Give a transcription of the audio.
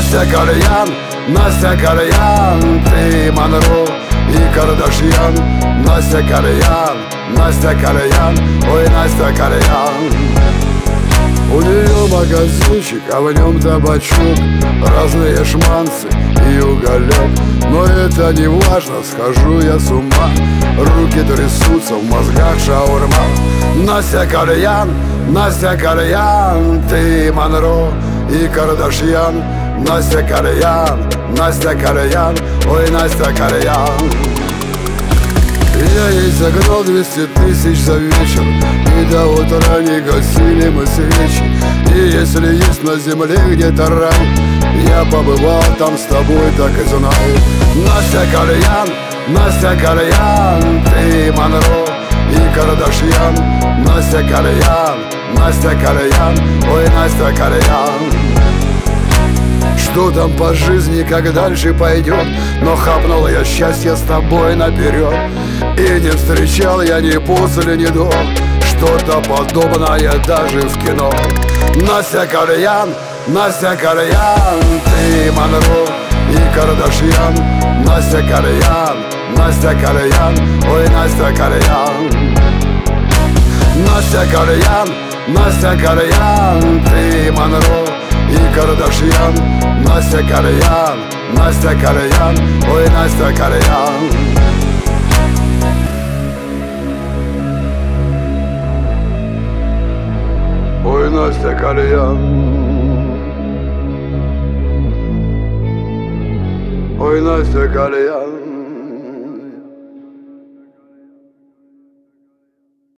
Настя Кальян, Настя Кальян, ты Монро и Кардашьян. Настя Кальян, Настя Кальян, ой, Настя Кальян. У нее магазинчик, а в нем табачок, разные шманцы и уголек. Но это не важно, схожу я с ума, руки трясутся, в мозгах шаурма. Настя Кальян, Настя Кальян, ты Монро и Кардашьян. Настя Кальян, Настя Кальян, ой, Настя Кальян. Я ей загнал 200 тысяч за вечер, и до утра не гасили мы свечи. И если есть на земле где-то рай, я побывал там с тобой, так и знаю. Настя Кальян, Настя Кальян, ты Монро и Кардашьян. Настя Кальян, Настя Кальян, ой, Настя Кальян. Что там по жизни, как дальше пойдет, но хапнул я счастье с тобой наперед. И не встречал я ни после, ни до что-то подобное даже в кино. Настя Кальян, Настя Кальян, ты Монро и Кардашьян. Настя Кальян, Настя Кальян, ой, Настя Кальян. Настя Кальян, Настя Кальян, ты Монро и Кардашьян. Настя Кальян, Настя Кальян, ой, Настя Кальян. Ой, Настя Кальян, ой, Настя Кальян.